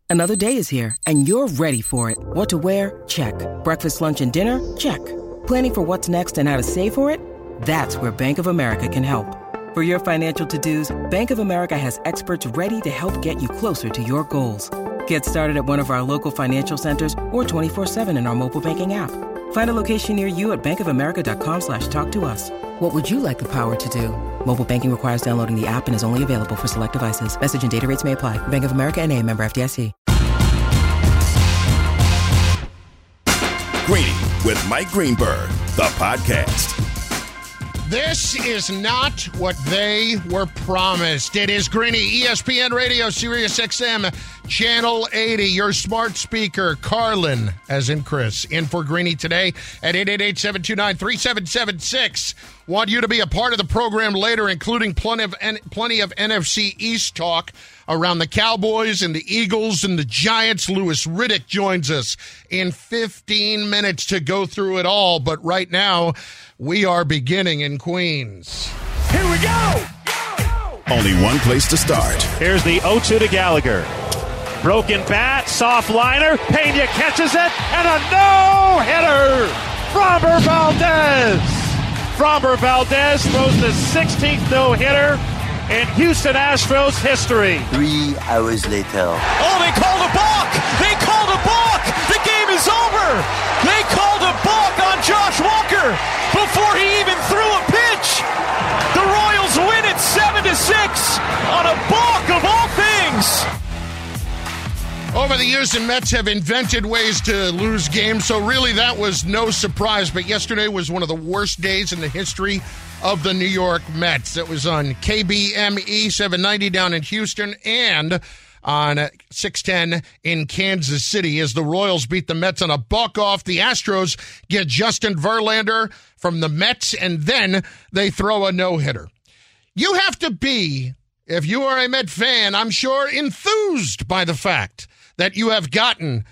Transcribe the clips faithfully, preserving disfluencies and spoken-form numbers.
Another day is here, and you're ready for it. What to wear? Check. Breakfast, lunch, and dinner? Check. Planning for what's next and how to save for it? That's where Bank of America can help. For your financial to-dos, Bank of America has experts ready to help get you closer to your goals. Get started at one of our local financial centers or twenty-four seven in our mobile banking app. Find a location near you at bankofamerica.com slash talk to us. What would you like the power to do? Mobile banking requires downloading the app and is only available for select devices. Message and data rates may apply. Bank of America N A, member F D I C. Greeny with Mike Greenberg, the podcast. This is not what they were promised. It is Greeny, E S P N Radio, Sirius X M, Channel eighty. Your smart speaker, Carlin, as in Chris, in for Greeny today at eight eight eight, seven two nine, three seven seven six. Want you to be a part of the program later, including plenty of plenty of N F C East talk around the Cowboys and the Eagles and the Giants. Louis Riddick joins us in fifteen minutes to go through it all. But right now, we are beginning in Queens. Here we go! Only one place to start. Here's the oh two to Gallagher. Broken bat, soft liner. Pena catches it, and a no-hitter! Framber Valdez! Framber Valdez throws the sixteenth no-hitter in Houston Astros history. Three hours later. Oh, they called a balk! They called a balk! The game is over! They called a balk on Josh Walker before he even threw a pitch! The Royals win it seven to six on a balk of all things! Over the years, the Mets have invented ways to lose games, so really that was no surprise. But yesterday was one of the worst days in the history of the New York Mets. That was on K B M E seven ninety down in Houston and on six ten in Kansas City as the Royals beat the Mets on a buck-off. The Astros get Justin Verlander from the Mets, and then they throw a no-hitter. You have to be, if you are a Met fan, I'm sure, enthused by the fact that you have gotten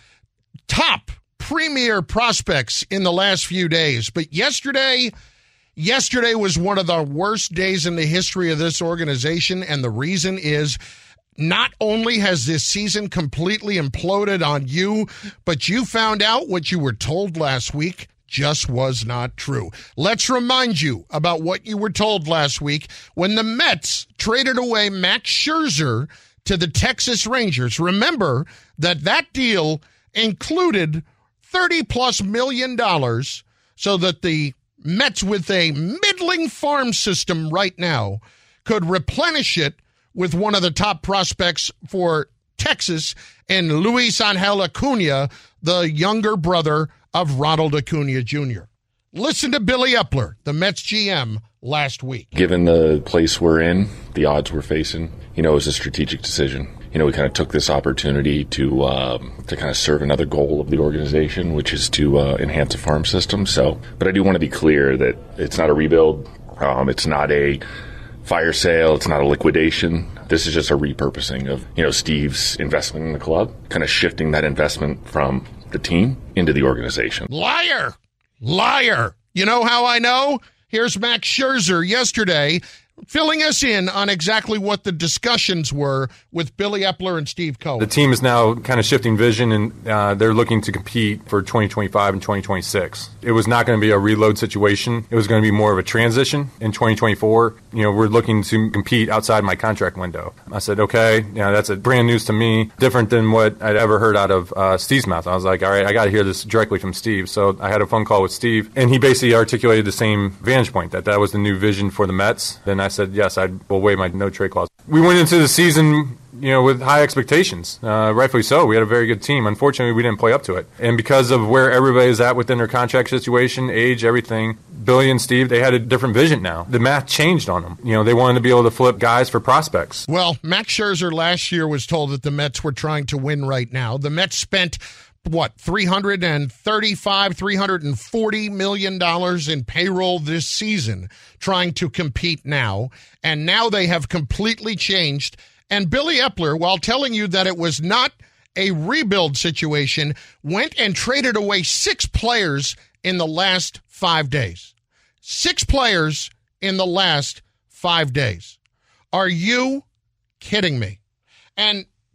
top premier prospects in the last few days. But yesterday, yesterday was one of the worst days in the history of this organization, and the reason is not only has this season completely imploded on you, but you found out what you were told last week just was not true. Let's remind you about what you were told last week when the Mets traded away Max Scherzer to the Texas Rangers. Remember that that deal included thirty plus million dollars so that the Mets, with a middling farm system right now, could replenish it with one of the top prospects for Texas and Luis Angel Acuna, the younger brother of Ronald Acuna Junior Listen to Billy Epler, the Mets G M, last week. Given the place we're in, the odds we're facing, you know, it was a strategic decision. You know, we kind of took this opportunity to um, to kind of serve another goal of the organization, which is to uh, enhance the farm system. So, but I do want to be clear that it's not a rebuild. Um, it's not a fire sale. It's not a liquidation. This is just a repurposing of, you know, Steve's investment in the club, kind of shifting that investment from the team into the organization. Liar! Liar! You know how I know? Here's Max Scherzer yesterday filling us in on exactly what the discussions were with Billy Epler and Steve Cohen. The team is now kind of shifting vision, and uh, they're looking to compete for twenty twenty-five and twenty twenty-six. It was not going to be a reload situation. It was going to be more of a transition in twenty twenty-four. You know, we're looking to compete outside my contract window. I said, okay, you know, that's a brand news to me, different than what I'd ever heard out of uh, Steve's mouth. I was like, all right, I got to hear this directly from Steve. So I had a phone call with Steve, and he basically articulated the same vantage point, that that was the new vision for the Mets. Then I said, yes, I will waive my no-trade clause. We went into the season, you know, with high expectations. Uh, rightfully so. We had a very good team. Unfortunately, we didn't play up to it. And because of where everybody is at within their contract situation, age, everything, Billy and Steve, they had a different vision now. The math changed on them. You know, they wanted to be able to flip guys for prospects. Well, Max Scherzer last year was told that the Mets were trying to win right now. The Mets spent, what, three hundred thirty-five, three hundred forty million dollars in payroll this season trying to compete now. And now they have completely changed. And Billy Epler, while telling you that it was not a rebuild situation, went and traded away six players in the last five days. Six players in the last five days. Are you kidding me? And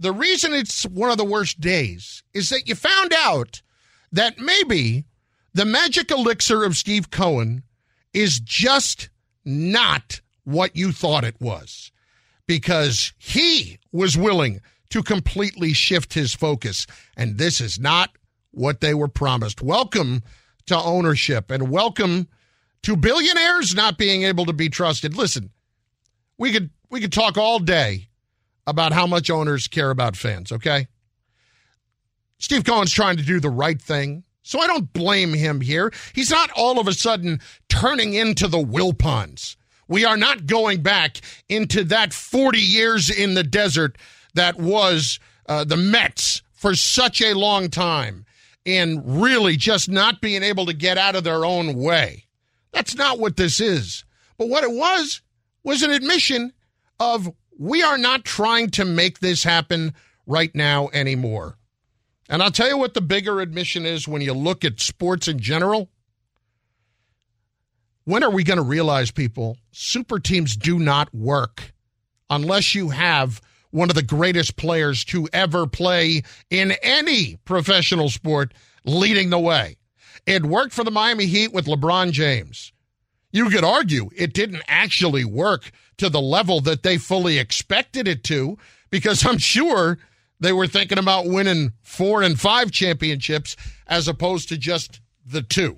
the reason it's one of the worst days is that you found out that maybe the magic elixir of Steve Cohen is just not what you thought it was, because he was willing to completely shift his focus, and this is not what they were promised. Welcome to ownership, and welcome to billionaires not being able to be trusted. Listen, we could we could talk all day about how much owners care about fans, okay? Steve Cohen's trying to do the right thing, so I don't blame him here. He's not all of a sudden turning into the Wilpons. We are not going back into that forty years in the desert that was uh, the Mets for such a long time, and really just not being able to get out of their own way. That's not what this is. But what it was was an admission of, we are not trying to make this happen right now anymore. And I'll tell you what the bigger admission is when you look at sports in general. When are we going to realize, people, super teams do not work unless you have one of the greatest players to ever play in any professional sport leading the way? It worked for the Miami Heat with LeBron James. You could argue it didn't actually work to the level that they fully expected it to, because I'm sure they were thinking about winning four and five championships as opposed to just the two.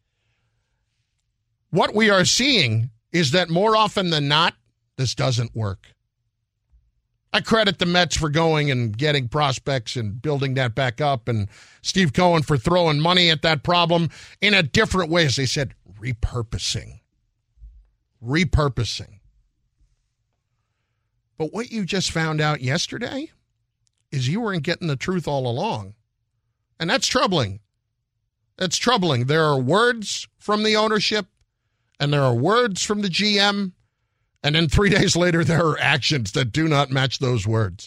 What we are seeing is that more often than not, this doesn't work. I credit the Mets for going and getting prospects and building that back up, and Steve Cohen for throwing money at that problem in a different way, as they said, repurposing. Repurposing. But what you just found out yesterday is you weren't getting the truth all along. And that's troubling. That's troubling. There are words from the ownership, and there are words from the G M, and then three days later, there are actions that do not match those words.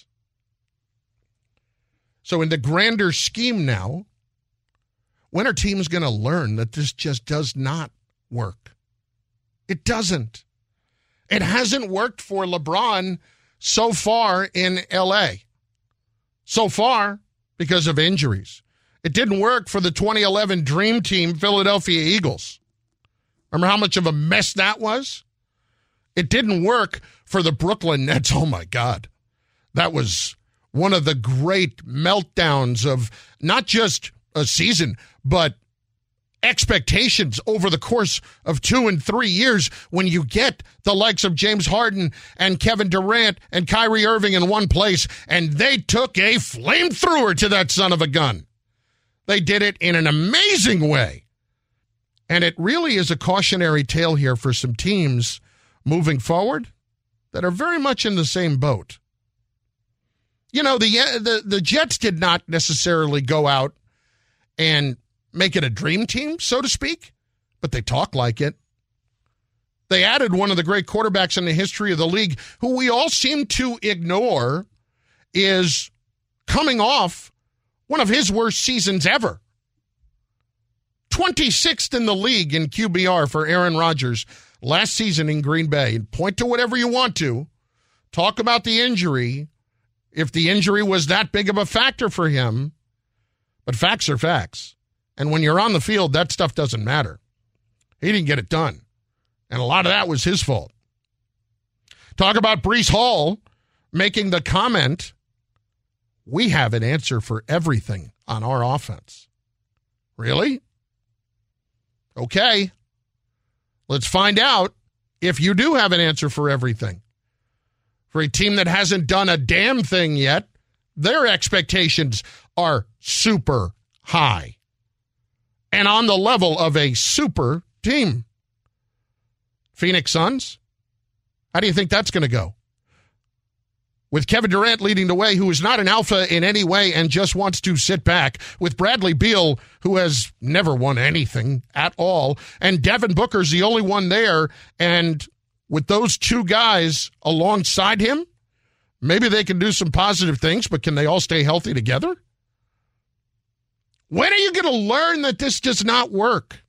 So in the grander scheme now, when are teams going to learn that this just does not work? It doesn't. It hasn't worked for LeBron so far in L A. So far, because of injuries. It didn't work for the twenty eleven Dream Team Philadelphia Eagles. Remember how much of a mess that was? It didn't work for the Brooklyn Nets. Oh, my God. That was one of the great meltdowns of not just a season, but expectations over the course of two and three years when you get the likes of James Harden and Kevin Durant and Kyrie Irving in one place, and they took a flamethrower to that son of a gun. They did it in an amazing way. And it really is a cautionary tale here for some teams moving forward that are very much in the same boat. You know, the the, the Jets did not necessarily go out and make it a dream team, so to speak, but they talk like it. They added one of the great quarterbacks in the history of the league, who we all seem to ignore, is coming off one of his worst seasons ever. twenty-sixth in the league in Q B R for Aaron Rodgers last season in Green Bay. And point to whatever you want to. Talk about the injury, if the injury was that big of a factor for him. But facts are facts. And when you're on the field, that stuff doesn't matter. He didn't get it done. And a lot of that was his fault. Talk about Breece Hall making the comment, we have an answer for everything on our offense. Really? Okay. Let's find out if you do have an answer for everything. For a team that hasn't done a damn thing yet, their expectations are super high and on the level of a super team. Phoenix Suns, how do you think that's going to go? With Kevin Durant leading the way, who is not an alpha in any way and just wants to sit back. With Bradley Beal, who has never won anything at all. And Devin Booker's the only one there. And with those two guys alongside him, maybe they can do some positive things, but can they all stay healthy together? When are you going to learn that this does not work?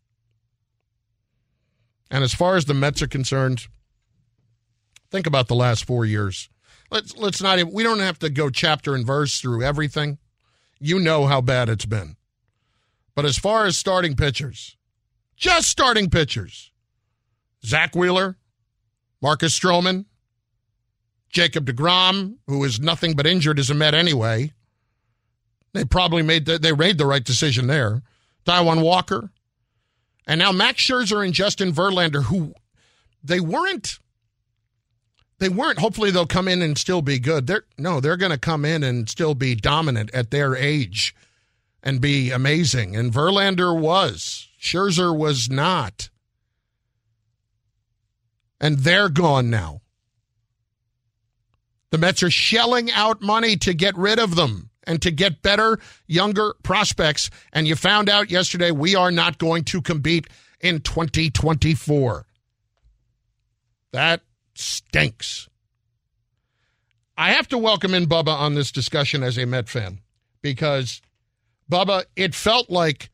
And as far as the Mets are concerned, think about the last four years. let's let's not even, we don't have to go chapter and verse through everything. You know how bad it's been. But as far as starting pitchers, just starting pitchers, Zach Wheeler, Marcus Stroman, Jacob deGrom, who is nothing but injured as a Met anyway. They probably made the, they made the right decision there. Taijuan Walker. And now Max Scherzer and Justin Verlander, who they weren't, they weren't, hopefully they'll come in and still be good. They're, no, they're going to come in and still be dominant at their age and be amazing. And Verlander was. Scherzer was not. And they're gone now. The Mets are shelling out money to get rid of them and to get better, younger prospects. And you found out yesterday we are not going to compete in twenty twenty-four. That stinks. I have to welcome in Bubba on this discussion as a Met fan because, Bubba, it felt like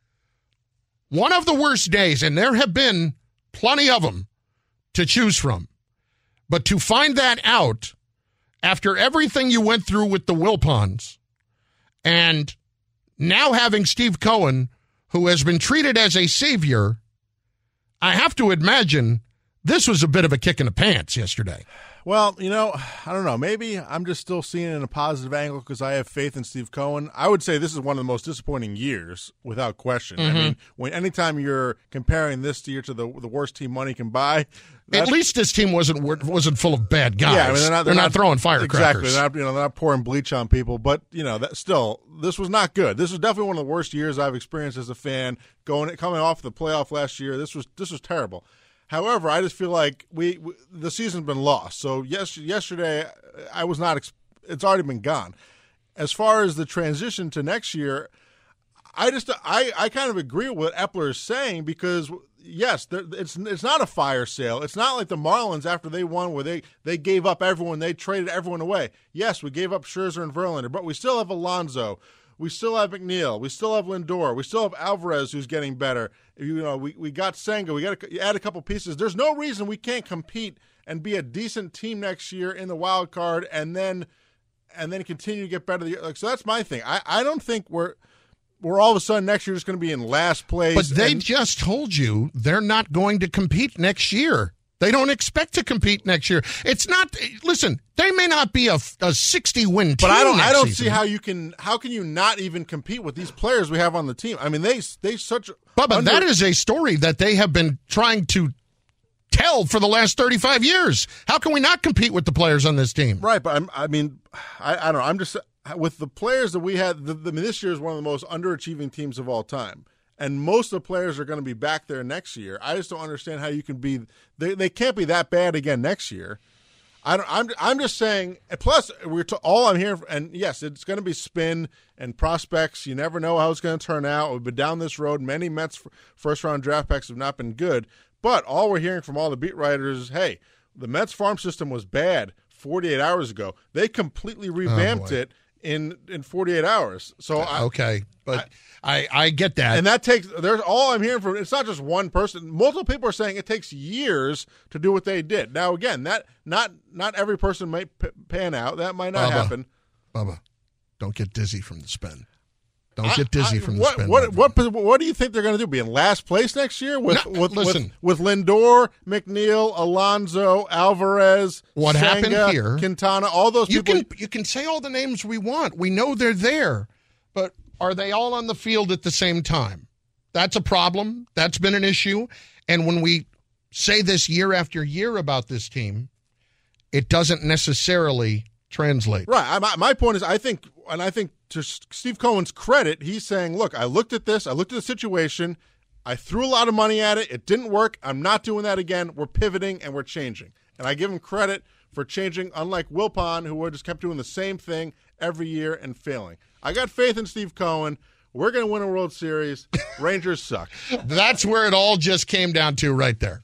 one of the worst days, and there have been plenty of them to choose from. But to find that out after everything you went through with the Wilpons, and now having Steve Cohen, who has been treated as a savior, I have to imagine this was a bit of a kick in the pants yesterday. Well, you know, I don't know. Maybe I'm just still seeing it in a positive angle because I have faith in Steve Cohen. I would say this is one of the most disappointing years, without question. Mm-hmm. I mean, when anytime you're comparing this year to the the worst team money can buy, at least this team wasn't wasn't full of bad guys. Yeah, I mean, they're not, they're they're not, not throwing firecrackers. Exactly, they're not, you know, they're not pouring bleach on people. But you know, that still, this was not good. This was definitely one of the worst years I've experienced as a fan. Going coming off the playoff last year, this was this was terrible. However, I just feel like we, we the season's been lost. So yes, yesterday I was not. It's already been gone. As far as the transition to next year, I just I, I kind of agree with what Epler is saying because yes, there, it's it's not a fire sale. It's not like the Marlins after they won where they, they gave up everyone, they traded everyone away. Yes, we gave up Scherzer and Verlander, but we still have Alonso. We still have McNeil. We still have Lindor. We still have Alvarez, who's getting better. You know, we, we got Senga. We got to add a couple pieces. There's no reason we can't compete and be a decent team next year in the wild card, and then and then continue to get better. Like, so that's my thing. I, I don't think we're we're all of a sudden next year just going to be in last place. But they and, just told you they're not going to compete next year. They don't expect to compete next year. It's not. Listen, they may not be a, a sixty-win team. But I don't. Next I don't season. see how you can. How can you not even compete with these players we have on the team? I mean, they they such. Bubba, under- that is a story that they have been trying to tell for the last thirty-five years. How can we not compete with the players on this team? Right, but I'm, I mean, I, I don't know. I'm just with the players that we had. The, the, this year is one of the most underachieving teams of all time. And most of the players are going to be back there next year. I just don't understand how you can be. They they can't be that bad again next year. I don't, I'm I'm just saying. Plus, we're to, all I'm hearing. And yes, it's going to be spin and prospects. You never know how it's going to turn out. We've been down this road. Many Mets first round draft picks have not been good. But all we're hearing from all the beat writers is, hey, the Mets farm system was bad forty-eight hours ago. They completely revamped oh, it in in forty-eight hours. So I, okay, but I, I I get that, and that takes. There's all I'm hearing from. It's not just one person. Multiple people are saying it takes years to do what they did. Now, again, that not not every person might p- pan out. That might not Bubba, happen. Bubba, don't get dizzy from the spin. Don't get dizzy I, I, from the what, spin. What, what what what do you think they're going to do? Be in last place next year with No, with, listen. with with Lindor, McNeil, Alonso, Alvarez, What Senga, happened here? Quintana, all those You people. can you can say all the names we want. We know they're there, but are they all on the field at the same time? That's a problem. That's been an issue. And when we say this year after year about this team, it doesn't necessarily translate. Right. I, my, my point is, I think, and I think to Steve Cohen's credit, he's saying, look, I looked at this, I looked at the situation, I threw a lot of money at it, it didn't work, I'm not doing that again, we're pivoting and we're changing. And I give him credit for changing, unlike Wilpon, who just kept doing the same thing every year and failing. I got faith in Steve Cohen. We're going to win a World Series. Rangers suck. That's where it all just came down to right there.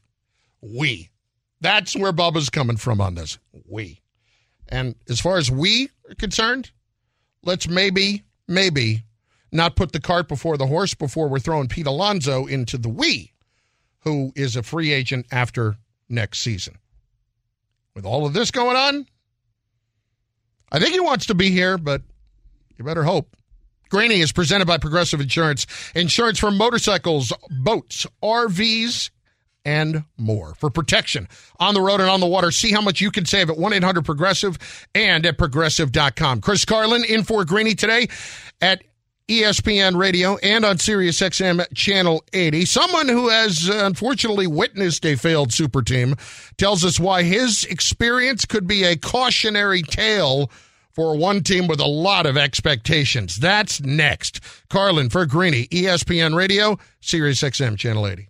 We. That's where Bubba's coming from on this. We. And as far as we are concerned, let's maybe, maybe not put the cart before the horse before we're throwing Pete Alonso into the we, who is a free agent after next season. With all of this going on, I think he wants to be here, but you better hope. Greeny is presented by Progressive Insurance. Insurance for motorcycles, boats, R Vs, and more. For protection on the road and on the water, see how much you can save at one eight hundred progressive and at progressive dot com. Chris Carlin in for Greeny today at E S P N Radio and on Sirius X M Channel eighty. Someone who has uh, unfortunately witnessed a failed super team tells us why his experience could be a cautionary tale for one team with a lot of expectations. That's next. Carlin for Greeny, E S P N Radio, Sirius X M Channel eighty.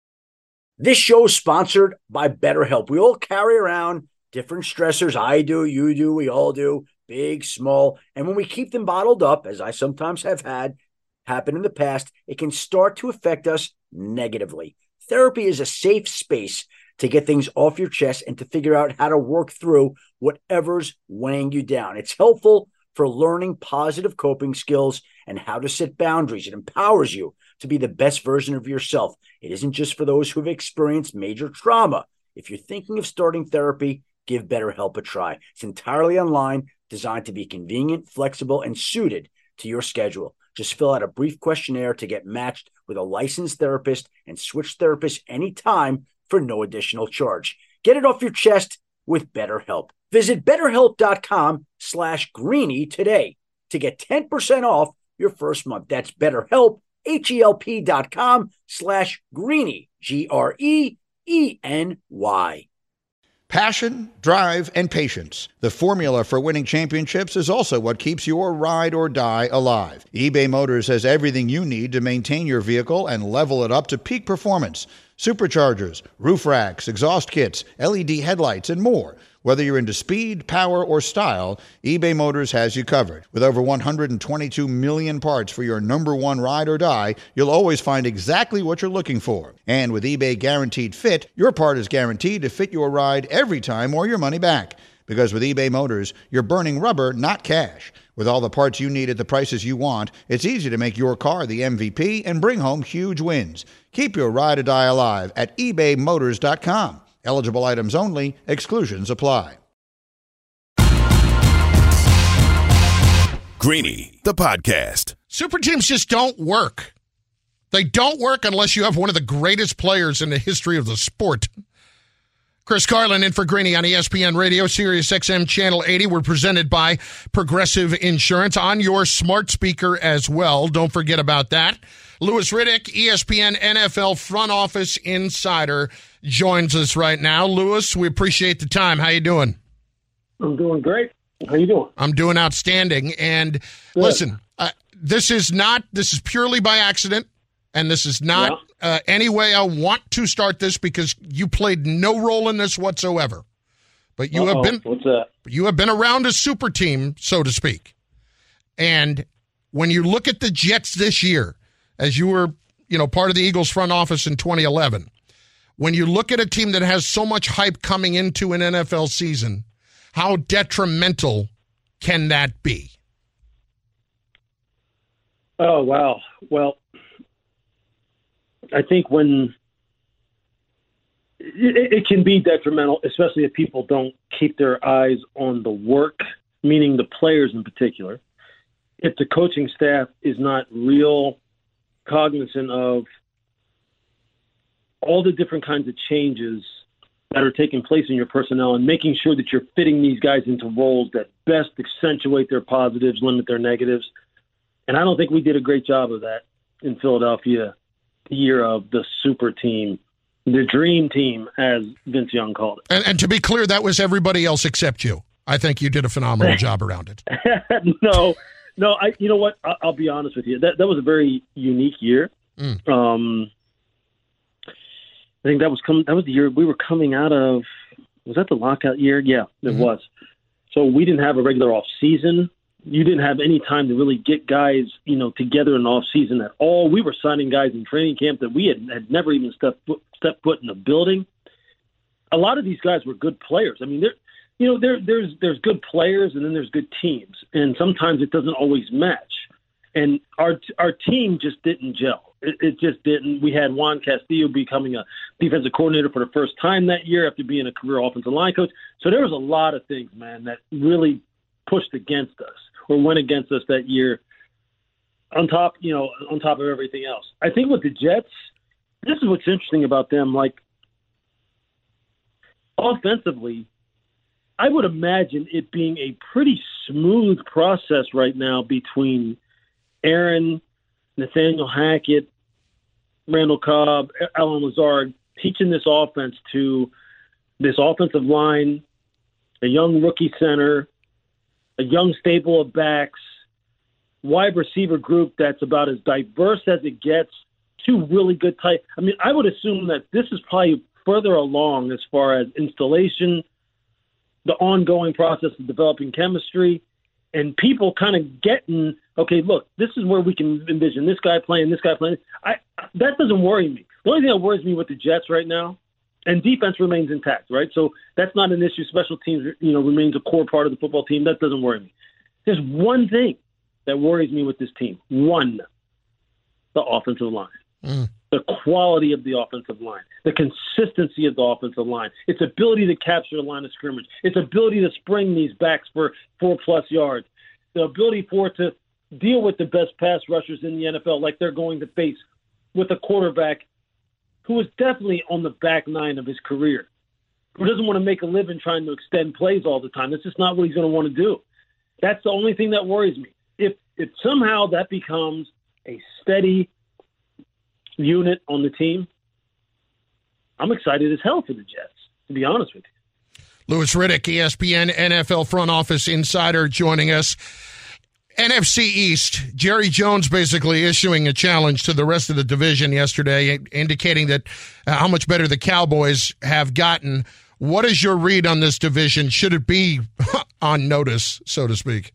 This show is sponsored by BetterHelp. We all carry around different stressors. I do, you do, we all do, big, small. And when we keep them bottled up, as I sometimes have had happen in the past, it can start to affect us negatively. Therapy is a safe space to get things off your chest and to figure out how to work through whatever's weighing you down. It's helpful for learning positive coping skills and how to set boundaries. It empowers you to be the best version of yourself. It isn't just for those who have experienced major trauma. If you're thinking of starting therapy, give BetterHelp a try. It's entirely online, designed to be convenient, flexible, and suited to your schedule. Just fill out a brief questionnaire to get matched with a licensed therapist and switch therapists anytime for no additional charge. Get it off your chest with BetterHelp. Visit BetterHelp.com slash Greeny today to get ten percent off your first month. That's BetterHelp, H-E-L-P dot com slash Greeny, G R E E N Y. Passion, drive, and patience. The formula for winning championships is also what keeps your ride or die alive. eBay Motors has everything you need to maintain your vehicle and level it up to peak performance. Superchargers, roof racks, exhaust kits, L E D headlights, and more. Whether you're into speed, power, or style, eBay Motors has you covered. With over one hundred twenty-two million parts for your number one ride or die, you'll always find exactly what you're looking for. And with eBay Guaranteed Fit, your part is guaranteed to fit your ride every time or your money back. Because with eBay Motors, you're burning rubber, not cash. With all the parts you need at the prices you want, it's easy to make your car the M V P and bring home huge wins. Keep your ride or die alive at ebay motors dot com. Eligible items only. Exclusions apply. Greeny, the podcast. Super teams just don't work. They don't work unless you have one of the greatest players in the history of the sport. Chris Carlin in for Greeny on E S P N Radio, Sirius X M Channel eighty. We're presented by Progressive Insurance on your smart speaker as well. Don't forget about that. Louis Riddick, E S P N N F L front office insider, joins us right now. Louis, we appreciate the time. How you doing? I'm doing great. How you doing? I'm doing outstanding. And Good. listen, uh, this is not, this is purely by accident. And this is not yeah. uh, any way I want to start this because you played no role in this whatsoever. But you Uh-oh. have been What's that? You have been around a super team, so to speak. And when you look at the Jets this year, as you were, you know, part of the Eagles front office in twenty eleven, when you look at a team that has so much hype coming into an N F L season, how detrimental can that be? Oh, wow. Well, I think when it, it can be detrimental, especially if people don't keep their eyes on the work, meaning the players in particular. If the coaching staff is not real cognizant of all the different kinds of changes that are taking place in your personnel and making sure that you're fitting these guys into roles that best accentuate their positives, limit their negatives. And I don't think we did a great job of that in Philadelphia the year of the super team, the dream team, as Vince Young called it. And, and to be clear, that was everybody else except you. I think you did a phenomenal job around it. no, no, I. You know what? I, I'll be honest with you. That that was a very unique year. Mm. Um, I think that was coming. That was the year we were coming out of. Was that the lockout year? Yeah, it mm-hmm. was. So we didn't have a regular off season. You didn't have any time to really get guys, you know, together in the off season at all. We were signing guys in training camp that we had, had never even stepped stepped foot in the building. A lot of these guys were good players. I mean, there, you know, there there's there's good players and then there's good teams, and sometimes it doesn't always match. And our our team just didn't gel. It, it just didn't. We had Juan Castillo becoming a defensive coordinator for the first time that year after being a career offensive line coach. So there was a lot of things, man, that really pushed against us or went against us that year. On top, you know, on top of everything else, I think with the Jets, this is what's interesting about them. Like offensively, I would imagine it being a pretty smooth process right now between Aaron, Nathaniel Hackett, Randall Cobb, Alan Lazard, teaching this offense to this offensive line, a young rookie center, a young stable of backs, wide receiver group that's about as diverse as it gets, two really good tight. I mean, I would assume that this is probably further along as far as installation, the ongoing process of developing chemistry, and people kind of getting, okay, look, this is where we can envision this guy playing, this guy playing. I that doesn't worry me. The only thing that worries me with the Jets right now, and defense remains intact, right? So that's not an issue. Special teams, you know, remains a core part of the football team. That doesn't worry me. There's one thing that worries me with this team. One, the offensive line. Mm. The quality of the offensive line, the consistency of the offensive line, its ability to capture the line of scrimmage, its ability to spring these backs for four-plus yards, the ability for it to deal with the best pass rushers in the N F L like they're going to face with a quarterback who is definitely on the back nine of his career, who doesn't want to make a living trying to extend plays all the time. That's just not what he's going to want to do. That's the only thing that worries me. If, if somehow that becomes a steady unit on the team, I'm excited as hell for the Jets, to be honest with you. Louis Riddick, E S P N N F L front office insider, joining us. N F C East, Jerry Jones basically issuing a challenge to the rest of the division yesterday, indicating that uh, how much better the Cowboys have gotten. What is your read on this division? Should it be on notice, so to speak?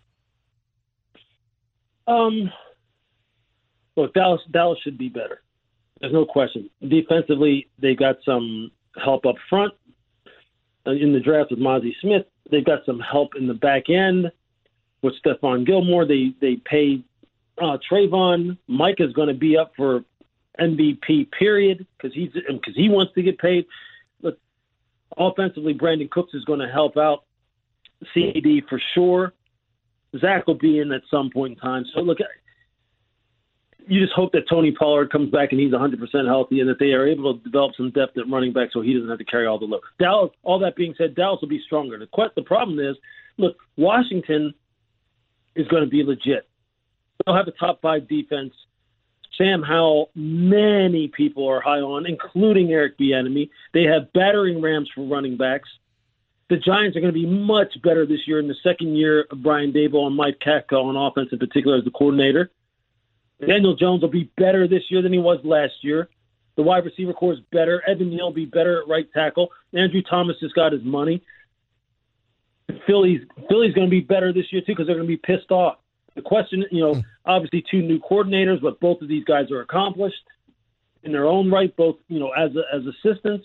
Um, look, Dallas, Dallas should be better. There's no question. Defensively, they got some help up front in the draft with Mozzie Smith. They've got some help in the back end with Stephon Gilmore. They they paid uh, Trayvon. Mike is going to be up for M V P, period, because he's because he wants to get paid. Look, offensively, Brandon Cooks is going to help out C D for sure. Zach will be in at some point in time. So, look, you just hope that Tony Pollard comes back and he's one hundred percent healthy and that they are able to develop some depth at running back so he doesn't have to carry all the load. Dallas, all that being said, Dallas will be stronger. The, the problem is, look, Washington is going to be legit. They'll have a top five defense. Sam Howell, many people are high on, including Eric Bieniemy. They have battering rams for running backs. The Giants are going to be much better this year in the second year of Brian Daboll and Mike Katka on offense in particular as the coordinator. Daniel Jones will be better this year than he was last year. The wide receiver core is better. Evan Neal will be better at right tackle. Andrew Thomas just got his money. Philly's Philly's going to be better this year, too, because they're going to be pissed off. The question, you know, obviously two new coordinators, but both of these guys are accomplished in their own right, both, you know, as as assistants.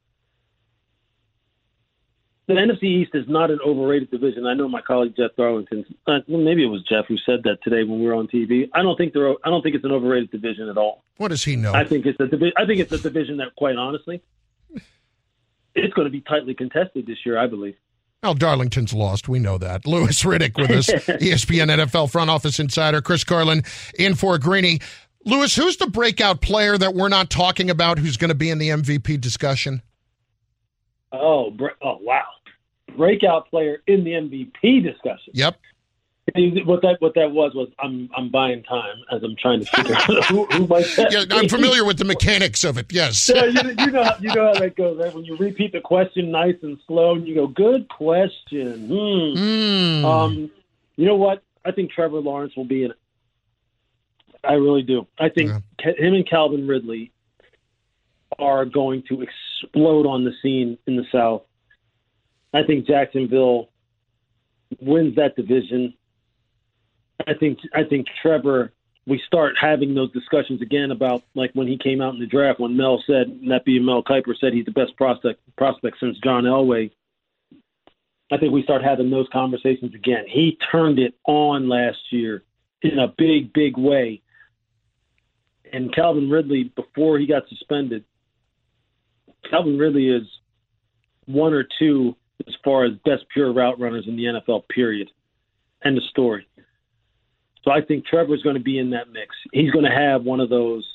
The N F C East is not an overrated division. I know my colleague Jeff Darlington, uh, well, maybe it was Jeff who said that today when we were on T V. I don't think they're. I don't think it's an overrated division at all. What does he know? I think it's a divi- I think it's a division that, quite honestly, it's going to be tightly contested this year, I believe. Well, Darlington's lost. We know that. Louis Riddick with us, E S P N N F L front office insider. Chris Carlin in for Greeny. Louis, who's the breakout player that we're not talking about who's going to be in the M V P discussion? Oh, oh, wow. Breakout player in the M V P discussion. Yep. What that what that was was I'm I'm buying time as I'm trying to figure out who, who might that yeah, I'm familiar with the mechanics of it, yes. Yeah, you, you know you know how that goes, right? When you repeat the question nice and slow and you go, good question. Hmm. Mm. Um, you know what? I think Trevor Lawrence will be in it. I really do. I think yeah. him and Calvin Ridley are going to explode on the scene in the South. I think Jacksonville wins that division. I think I think Trevor, we start having those discussions again about like when he came out in the draft, when Mel said, and that being Mel Kiper said he's the best prospect prospect since John Elway. I think we start having those conversations again. He turned it on last year in a big, big way. And Calvin Ridley, before he got suspended, Calvin Ridley is one or two as far as best pure route runners in the N F L, period. End of story. So I think Trevor's going to be in that mix. He's going to have one of those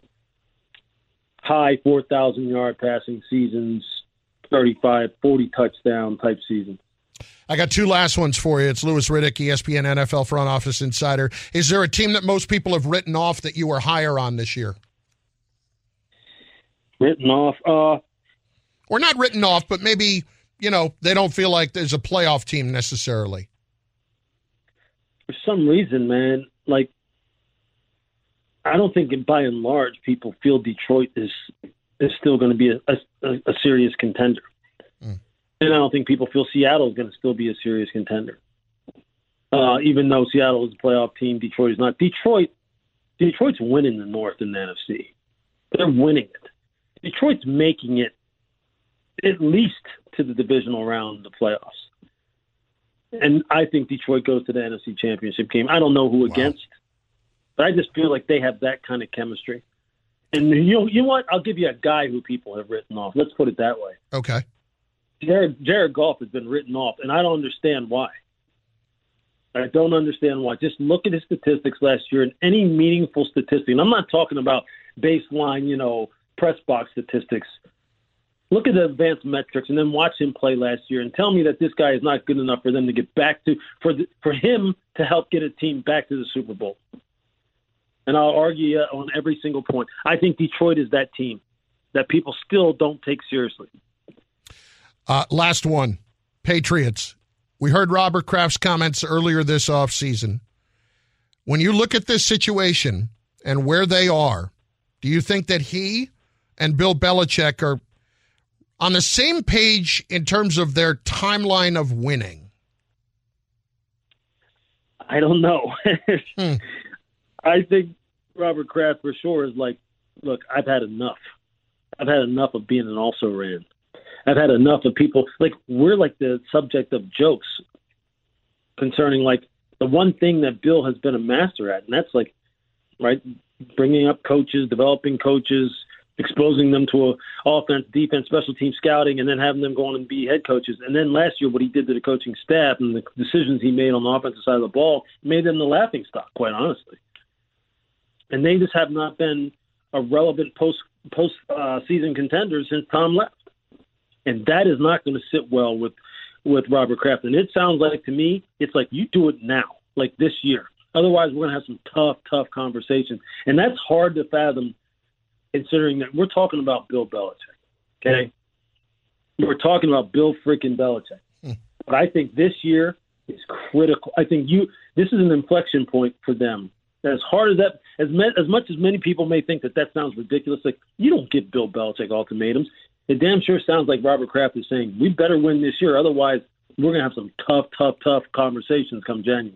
high four thousand yard passing seasons, thirty-five, forty touchdown type season. I got two last ones for you. It's Louis Riddick, E S P N N F L front office insider. Is there a team that most people have written off that you were higher on this year? Written off? Uh, or not written off, but maybe, you know, they don't feel like there's a playoff team necessarily. For some reason, man, like, I don't think by and large people feel Detroit is is still going to be a, a, a serious contender. Mm. And I don't think people feel Seattle is going to still be a serious contender. Uh, even though Seattle is a playoff team, Detroit is not. Detroit, Detroit's winning the North and the N F C. They're winning it. Detroit's making it at least to the divisional round of the playoffs. And I think Detroit goes to the N F C Championship game. I don't know who wow. against, but I just feel like they have that kind of chemistry. And you know, you know what? I'll give you a guy who people have written off. Let's put it that way. Okay. Jared, Jared Goff has been written off, and I don't understand why. I don't understand why. Just look at his statistics last year and any meaningful statistic. And I'm not talking about baseline, you know, press box statistics. Look at the advanced metrics and then watch him play last year and tell me that this guy is not good enough for them to get back to, for the, for him to help get a team back to the Super Bowl. And I'll argue on every single point. I think Detroit is that team that people still don't take seriously. Uh, last one, Patriots. We heard Robert Kraft's comments earlier this offseason. When you look at this situation and where they are, do you think that he and Bill Belichick are on the same page in terms of their timeline of winning? I don't know. hmm. I think Robert Kraft for sure is like, look, I've had enough. I've had enough of being an also-ran. I've had enough of people, like, we're like the subject of jokes concerning, like, the one thing that Bill has been a master at, and that's, like, right, bringing up coaches, developing coaches, exposing them to a offense, defense, special team scouting, and then having them go on and be head coaches. And then last year, what he did to the coaching staff and the decisions he made on the offensive side of the ball made them the laughing stock, quite honestly. And they just have not been a relevant post post uh, season contender since Tom left. And that is not going to sit well with, with Robert Kraft. And it sounds like, to me, it's like you do it now, like this year. Otherwise, we're going to have some tough, tough conversations. And that's hard to fathom considering that we're talking about Bill Belichick, okay? We're talking about Bill freaking Belichick. Hmm. But I think this year is critical. I think you. this is an inflection point for them. As hard as that, as, me, as much as many people may think that that sounds ridiculous, like you don't give Bill Belichick ultimatums. It damn sure sounds like Robert Kraft is saying, we better win this year. Otherwise, we're going to have some tough, tough, tough conversations come January.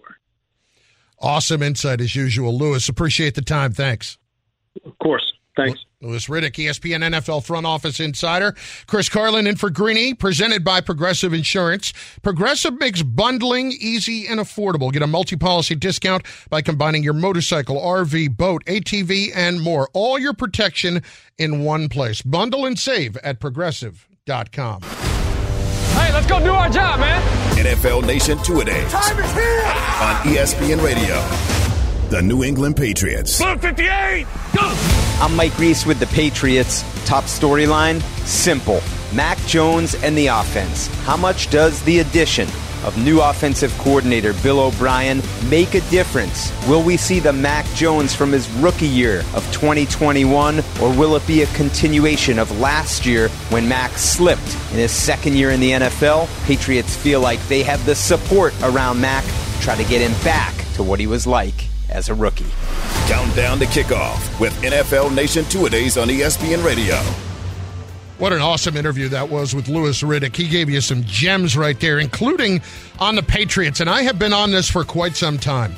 Awesome insight as usual. Louis, appreciate the time. Thanks. Of course. Thanks. Louis Riddick, E S P N N F L front office insider. Chris Carlin in for Greeny, presented by Progressive Insurance. Progressive makes bundling easy and affordable. Get a multi-policy discount by combining your motorcycle, R V, boat, A T V, and more. All your protection in one place. Bundle and save at progressive dot com. Hey, let's go do our job, man. N F L Nation two-a-days. Time is here. On E S P N Radio. The New England Patriots. Blue fifty-eight, go! I'm Mike Reese with the Patriots. Top storyline, simple. Mac Jones and the offense. How much does the addition of new offensive coordinator Bill O'Brien make a difference? Will we see the Mac Jones from his rookie year of twenty twenty-one, or will it be a continuation of last year when Mac slipped in his second year in the N F L? Patriots feel like they have the support around Mac to try to get him back to what he was like as a rookie. Countdown to kickoff with N F L Nation two-a-days on E S P N Radio. What an awesome interview that was with Louis Riddick. He gave you some gems right there, including on the Patriots, and I have been on this for quite some time.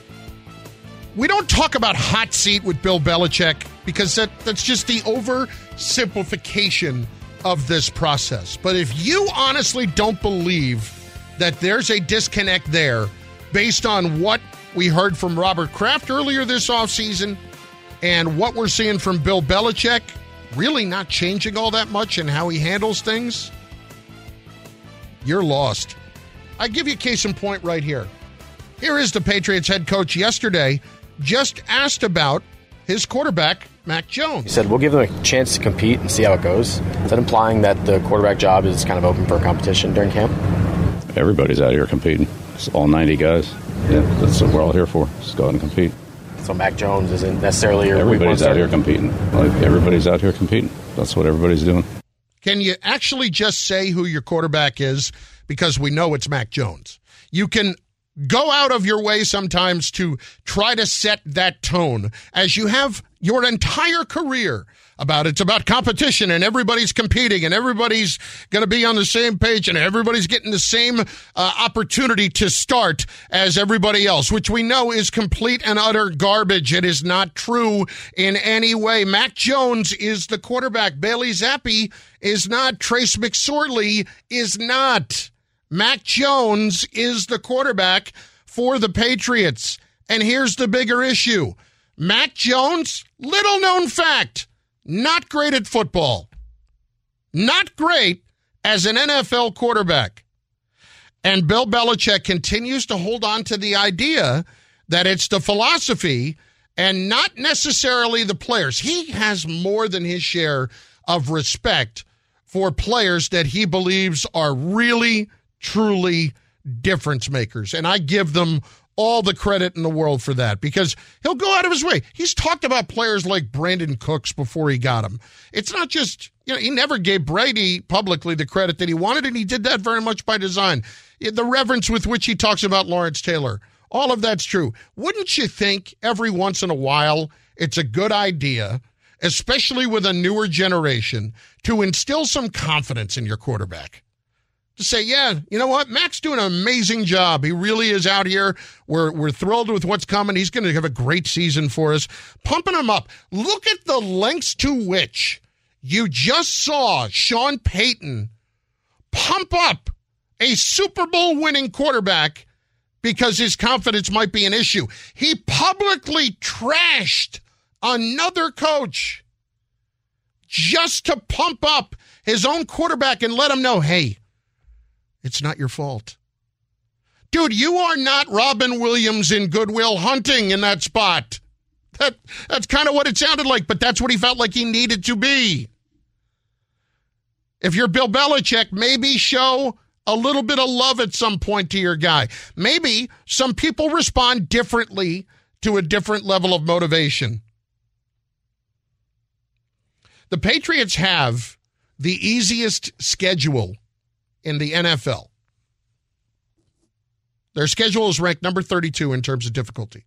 We don't talk about hot seat with Bill Belichick because that, that's just the oversimplification of this process. But if you honestly don't believe that there's a disconnect there based on what we heard from Robert Kraft earlier this offseason and what we're seeing from Bill Belichick, really not changing all that much in how he handles things, you're lost. I give you a case in point right here. Here is the Patriots head coach yesterday, just asked about his quarterback, Mac Jones. He said, we'll give them a chance to compete and see how it goes. Is that implying that the quarterback job is kind of open for competition during camp? Everybody's out here competing. It's all ninety guys. Yeah, that's what we're all here for. Just go out and compete. So Mac Jones isn't necessarily your Everybody's out here competing. Like, everybody's out here competing. That's what everybody's doing. Can you actually just say who your quarterback is? Because we know it's Mac Jones. You can go out of your way sometimes to try to set that tone, as you have your entire career about it's about competition and everybody's competing and everybody's going to be on the same page and everybody's getting the same uh, opportunity to start as everybody else, which we know is complete and utter garbage. It is not true in any way. Mac Jones is the quarterback. Bailey Zappi is not. Trace McSorley is not. Mac Jones is the quarterback for the Patriots. And here's the bigger issue. Mac Jones, little known fact, not great at football. Not great as an N F L quarterback. And Bill Belichick continues to hold on to the idea that it's the philosophy and not necessarily the players. He has more than his share of respect for players that he believes are really, truly difference makers. And I give them all the credit in the world for that, because he'll go out of his way. He's talked about players like Brandon Cooks before he got him. It's not just, you know, he never gave Brady publicly the credit that he wanted, and he did that very much by design. The reverence with which he talks about Lawrence Taylor, all of that's true. Wouldn't you think every once in a while it's a good idea, especially with a newer generation, to instill some confidence in your quarterback? To say, yeah, you know what? Mac's doing an amazing job. He really is out here. We're we're thrilled with what's coming. He's going to have a great season for us. Pumping him up. Look at the lengths to which you just saw Sean Payton pump up a Super Bowl winning quarterback because his confidence might be an issue. He publicly trashed another coach just to pump up his own quarterback and let him know, hey, it's not your fault. Dude, you are not Robin Williams in Good Will Hunting in that spot. That That's kind of what it sounded like, but that's what he felt like he needed to be. If you're Bill Belichick, maybe show a little bit of love at some point to your guy. Maybe some people respond differently to a different level of motivation. The Patriots have the easiest schedule in the N F L. Their schedule is ranked number thirty-two in terms of difficulty.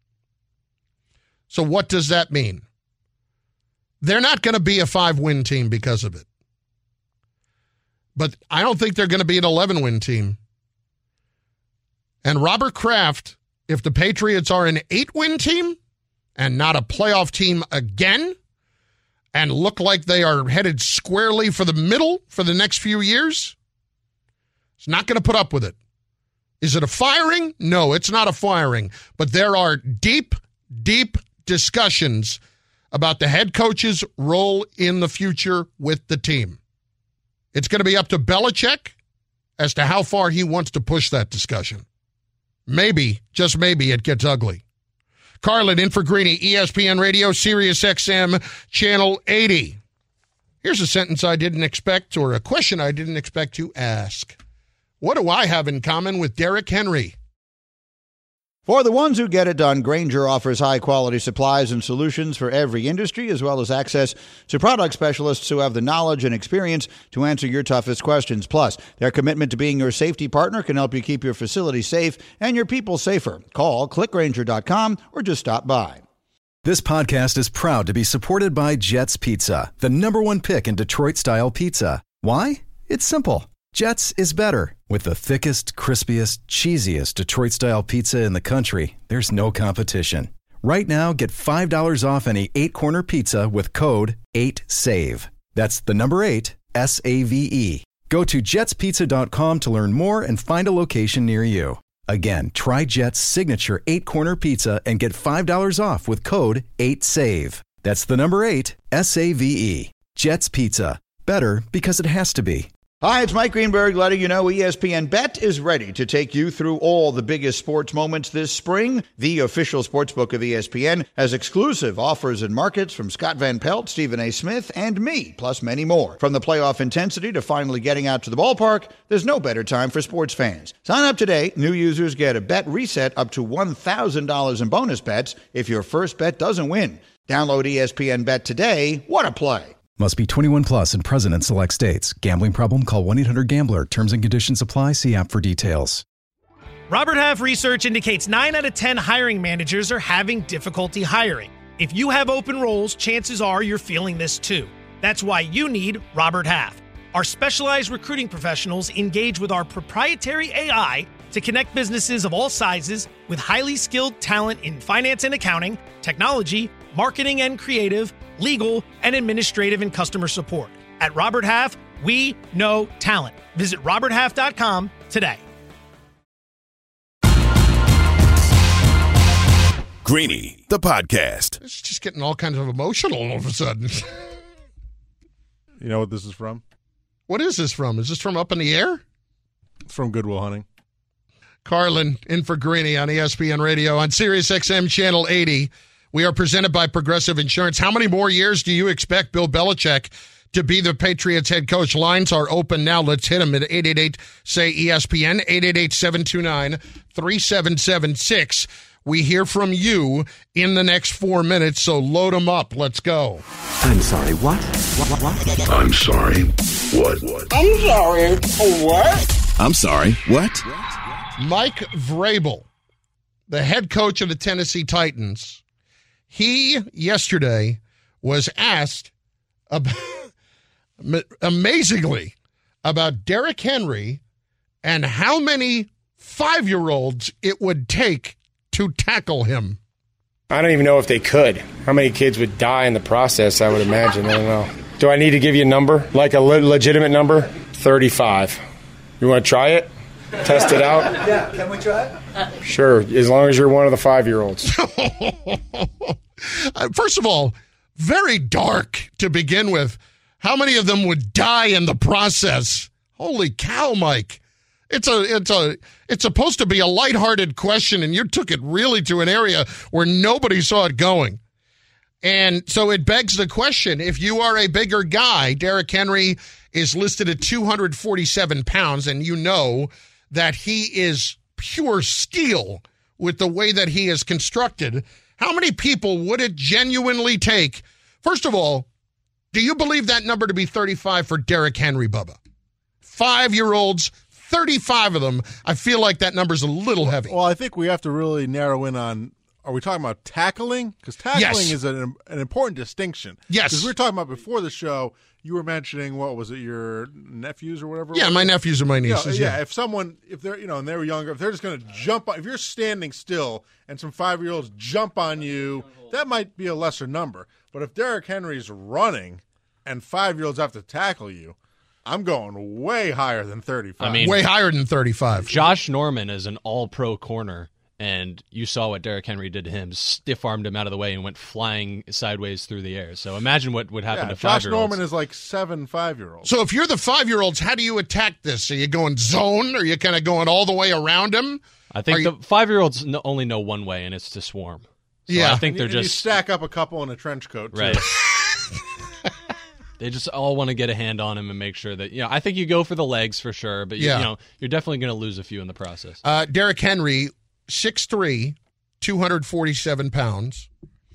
So what does that mean? They're not going to be a five-win team because of it. But I don't think they're going to be an eleven-win team. And Robert Kraft, if the Patriots are an eight-win team and not a playoff team again, and look like they are headed squarely for the middle for the next few years, it's not going to put up with it. Is it a firing? No, it's not a firing. But there are deep, deep discussions about the head coach's role in the future with the team. It's going to be up to Belichick as to how far he wants to push that discussion. Maybe, just maybe, it gets ugly. Carlin in for Greeny, E S P N Radio, Sirius X M, Channel eighty. Here's a sentence I didn't expect, or a question I didn't expect to ask. What do I have in common with Derrick Henry? For the ones who get it done, Grainger offers high-quality supplies and solutions for every industry, as well as access to product specialists who have the knowledge and experience to answer your toughest questions. Plus, their commitment to being your safety partner can help you keep your facility safe and your people safer. Call click grainger dot com or just stop by. This podcast is proud to be supported by Jets Pizza, the number one pick in Detroit-style pizza. Why? It's simple. Jets is better. With the thickest, crispiest, cheesiest Detroit-style pizza in the country, there's no competition. Right now, get five dollars off any eight-corner pizza with code eight save. That's the number eight, S A V E. Go to jets pizza dot com to learn more and find a location near you. Again, try Jet's signature eight-corner pizza and get five dollars off with code eight save. That's the number eight, S A V E. Jet's Pizza. Better because it has to be. Hi, it's Mike Greenberg letting you know E S P N Bet is ready to take you through all the biggest sports moments this spring. The official sportsbook of E S P N has exclusive offers and markets from Scott Van Pelt, Stephen A. Smith, and me, plus many more. From the playoff intensity to finally getting out to the ballpark, there's no better time for sports fans. Sign up today. New users get a bet reset up to one thousand dollars in bonus bets if your first bet doesn't win. Download E S P N Bet today. What a play. Must be twenty-one plus and present in select states. Gambling problem? Call one eight hundred gambler. Terms and conditions apply. See app for details. Robert Half research indicates nine out of ten hiring managers are having difficulty hiring. If you have open roles, chances are you're feeling this too. That's why you need Robert Half. Our specialized recruiting professionals engage with our proprietary A I to connect businesses of all sizes with highly skilled talent in finance and accounting, technology, marketing and creative, legal, and administrative and customer support. At Robert Half, we know talent. Visit robert half dot com today. Greeny, the podcast. It's just getting all kinds of emotional all of a sudden. You know what this is from? What is this from? Is this from Up in the Air? It's from Good Will Hunting. Carlin in for Greeny on E S P N Radio on Sirius X M Channel eighty. We are presented by Progressive Insurance. How many more years do you expect Bill Belichick to be the Patriots head coach? Lines are open now. Let's hit him at eight eight eight, say E S P N, eight eight eight, seven two nine, three seven seven six. We hear from you in the next four minutes, so load them up. Let's go. I'm sorry, what? What, what, what? I'm sorry. What? What? I'm sorry, what? I'm sorry. What? Mike Vrabel, the head coach of the Tennessee Titans, he yesterday was asked about, amazingly about Derrick Henry and how many five-year-olds it would take to tackle him. I don't even know if they could. How many kids would die in the process, I would imagine. I don't know. Do I need to give you a number? Like a le- legitimate number? thirty-five. You want to try it? Test it out? Yeah, can we try it? Sure, as long as you're one of the five-year-olds. First of all, very dark to begin with. How many of them would die in the process? Holy cow, Mike. It's a it's a it's supposed to be a lighthearted question, and you took it really to an area where nobody saw it going. And so it begs the question, if you are a bigger guy, Derrick Henry is listed at two hundred forty-seven pounds, and you know that he is pure steel with the way that he is constructed. How many people would it genuinely take? First of all, do you believe that number to be thirty-five for Derrick Henry, Bubba? Five-year-olds, thirty-five of them. I feel like that number's a little heavy. Well, I think we have to really narrow in on, are we talking about tackling? Because tackling Yes. is an, an important distinction. Yes. Because we were talking about before the show, you were mentioning, what was it, your nephews or whatever? Yeah, my nephews and my You know, nieces. yeah, yeah. if someone, if they're, you know, and they were younger, if they're just going to jump on, if you're standing still and some five-year-olds jump on you, that might be a lesser number. But if Derrick Henry's running and five-year-olds have to tackle you, I'm going way higher than thirty-five. I mean, way higher than thirty-five. Josh Norman is an all-pro corner, and you saw what Derrick Henry did to him. Stiff-armed him out of the way and went flying sideways through the air. So imagine what would happen Yeah, to Josh five-year-olds. Norman is like seven five-year-olds. So if you're the five-year-olds, how do you attack this? Are you going zone? Are you kind of going all the way around him? I think Are the you- five-year-olds no, only know one way, and it's to swarm. So Yeah. I think And they're you, and you just stack up a couple in a trench coat, too. right. They just all want to get a hand on him and make sure that, you know, I think you go for the legs for sure, but you, Yeah. you know, you're definitely going to lose a few in the process. Uh, Derrick Henry, six three, two hundred forty-seven pounds.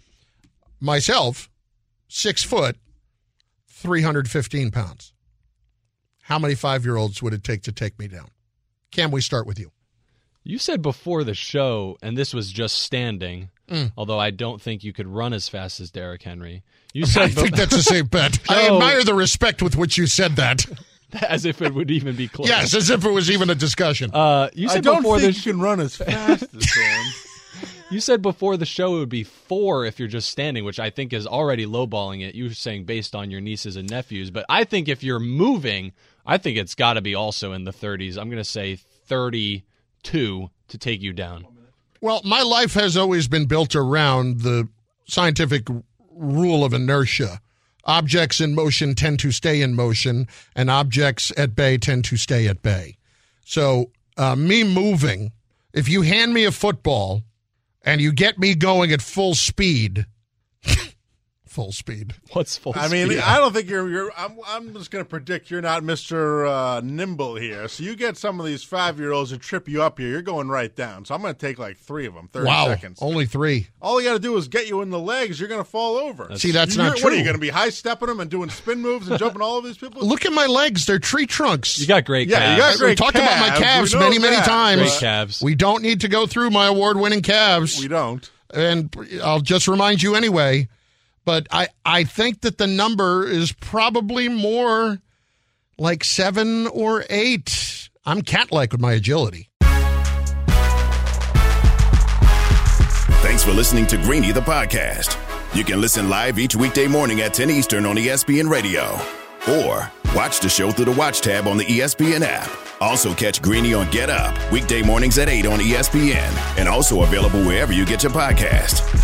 Myself, six foot, three hundred fifteen pounds. How many five-year-olds would it take to take me down? Can we start with you? You said before the show, and this was just standing, Mm. although I don't think you could run as fast as Derrick Henry. You I said think that's a safe bet. I Oh. admire the respect with which you said that. as if it would even be close. Yes, as if it was even a discussion. Uh, you said I don't before think the you can run as fast as him. You said before the show it would be four if you're just standing, which I think is already lowballing it. You were saying based on your nieces and nephews, but I think if you're moving, I think it's got to be also in the thirties. I'm going to say thirty-two to take you down. Well, my life has always been built around the scientific rule of inertia. objects in motion tend to stay in motion, and objects at bay tend to stay at bay. So uh, me moving, if you hand me a football and you get me going at full speed, full speed. What's full I speed? mean, I don't think you're. you're I'm. I'm just going to predict you're not Mister Uh, nimble here. So you get some of these five year olds who trip you up here. You're going right down. So I'm going to take like three of them. Thirty wow, seconds. Only three. All you got to do is get you in the legs. You're going to fall over. That's, See, that's you're, not true. What are you going to be high stepping them and doing spin moves and jumping all of these people? Look at my legs. They're tree trunks. You got great yeah, calves. you got great we talked calves. about my calves We know many, many that, times. Great calves. We don't need to go through my award-winning calves. We don't. And I'll just remind you anyway. But I, I think that the number is probably more like seven or eight. I'm cat-like with my agility. Thanks for listening to Greeny, the podcast. You can listen live each weekday morning at ten Eastern on E S P N Radio. Or watch the show through the Watch tab on the E S P N app. Also catch Greeny on Get Up, weekday mornings at eight on E S P N. And also available wherever you get your podcast.